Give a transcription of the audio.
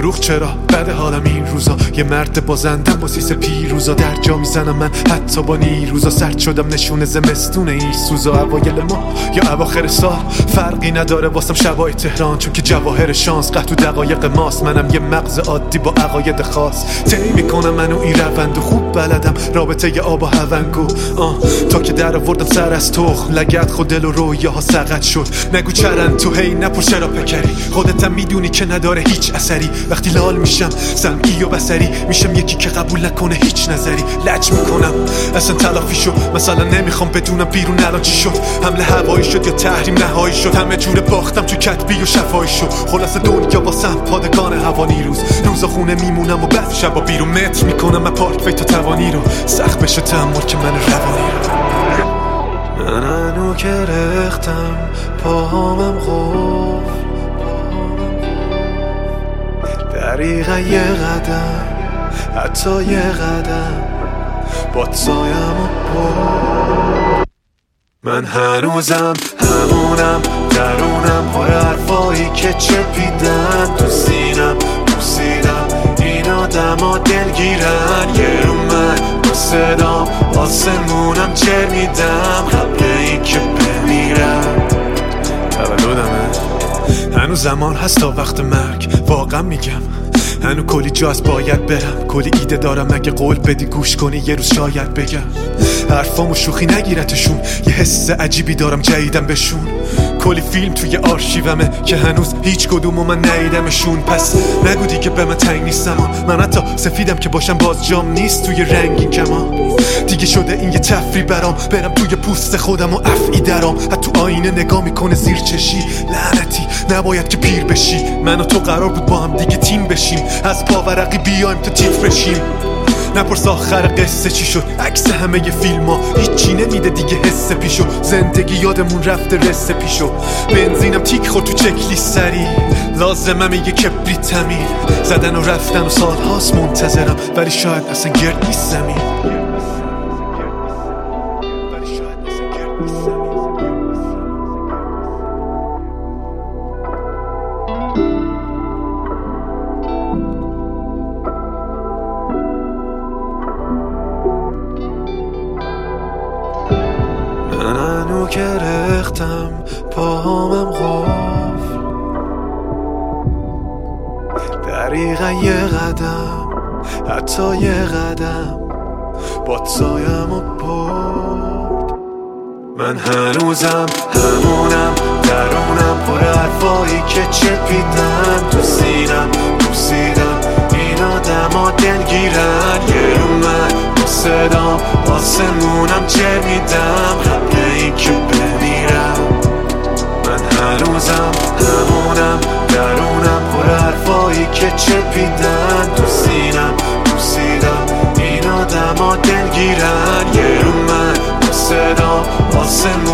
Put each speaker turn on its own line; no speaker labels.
دروغ چرا بده حالم این روزا، یه مرد بازندم با سیس پیروزا، در جا میزنم من حتی با نیروزا، سرد شدم نشونه زمستون این سوزا، اوایل ما یا اواخر سال فرقی نداره واسم شبای تهران، چون که جواهر شانس قطع و دقایق ماست، منم یه مغز عادی با عقاید خاص، طی میکنم منو این روند و خوب بلدم رابطه ی آب و هونگو، تا که در آوردم سر از تخم لگد خود دل و رویاها سقط شد، نگو چرن تو هی نپر چرا پکری، خودتم میدونی که نداره هیچ اثری، وقتی لال میشم سمعی و بصری میشم یکی که قبول نکنه هیچ نظری، لج میکنم اصلا تلافی شد، مثلا نمیخوام بدونم بیرون الان چی شد، حمله هوایی شد یا تحریم نهایی شد، همه جوره باختم تو کتبی و شفایی شد، خلاص دنیا واسم پادگان هوانی روزا خونه میمونم و بعد شبا بیرون متر میکنم من پارک وی تا توانی رو، سخت بشه تحمل که من روانی رو، من هنو که رختم پاهامم قفل، دقیقا یه قدم حتی یه قدم باد سایم و برد، من هنوزم همونم درونم پر حرفایی که چپیدن تو سینم این آدم ها دلگیرن، یه رو من با صدام آسمونم چه میدم قبل این که بمیرم، تولدمه هنو زمان هست تا وقت مرگ، واقعا میگم هنو کلی جاست باید برم، کلی ایده دارم اگه قول بدی گوش کنی یه روز شاید بگم، حرفامو شوخی نگیرتشون، یه حس عجیبی دارم جدیدم بهشون، کلی فیلم توی آرشیومه که هنوز هیچ کدومو من ندیدمشون، پس نگو دیگه به من تنگ نیستم، من حتی سفیدم که باشم باز جام نیست توی رنگین کمان، دیگه شده این یه تفریح برام، برم توی پوست خودم و افعی درام، حتی آینه نگاه میکنه زیر چشی، لعنتی نباید که پیر بشی، من و تو قرار بود با هم دیگه تیم بشیم، از پاورقی بیایم تا تیتر بشیم، نپرس آخر قصه چی شد، عکس همه ی فیلم ها هیچی نمیده دیگه حس پیشو، زندگی یادمون رفته رسه پیشو، بنزینم تیک خورد تو چکلیست سری، لازمم یه کبریت تمیر، زدن و رفتن و سال هاست منتظرم، ولی شاید اصلا گرد نیست زمین. من هنو که رختم پاهامم قفل، دقیقا یه قدم حتی یه قدم باد سایم و برد، من هنوزم همونم درونم پر حرفایی که چپیدن تو سینم این آدم ها دلگیرن، یه رو من با صدام آسمونم چه میدم قبل این که بمیرم، من هنوزم همونم درونم پر حرفایی که چپیدن تو سینم این آدم ها دلگیرن، یه رو من با صدام آسمونم